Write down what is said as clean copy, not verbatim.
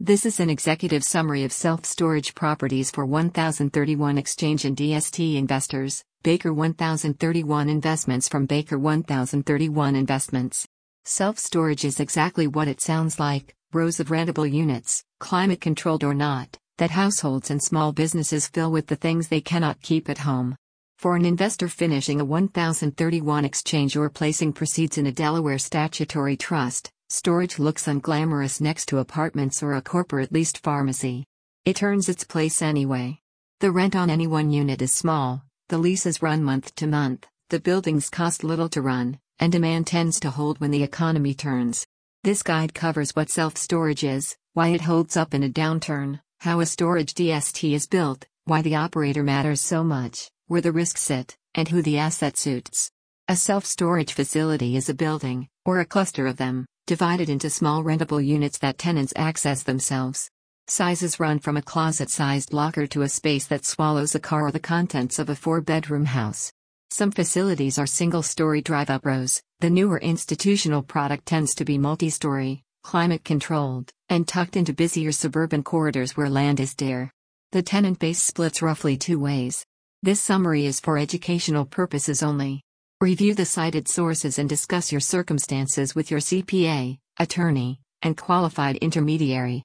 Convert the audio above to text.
This is an executive summary of self-storage properties for 1031 Exchange and DST Investors, Baker 1031 Investments from Baker 1031 Investments. Self-storage is exactly what it sounds like, rows of rentable units, climate-controlled or not, that households and small businesses fill with the things they cannot keep at home. For an investor finishing a 1031 exchange or placing proceeds in a Delaware statutory trust, storage looks unglamorous next to apartments or a corporate leased pharmacy. It earns its place anyway. The rent on any one unit is small, the leases run month to month, the buildings cost little to run, and demand tends to hold when the economy turns. This guide covers what self-storage is, why it holds up in a downturn, how a storage DST is built, why the operator matters so much, where the risks sit, and who the asset suits. A self-storage facility is a building, or a cluster of them, divided into small rentable units that tenants access themselves. Sizes run from a closet-sized locker to a space that swallows a car or the contents of a 4-bedroom house. Some facilities are single-story drive-up rows. The newer institutional product tends to be multi-story, climate-controlled, and tucked into busier suburban corridors where land is dear. The tenant base splits roughly two ways. This summary is for educational purposes only. Review the cited sources and discuss your circumstances with your CPA, attorney, and qualified intermediary.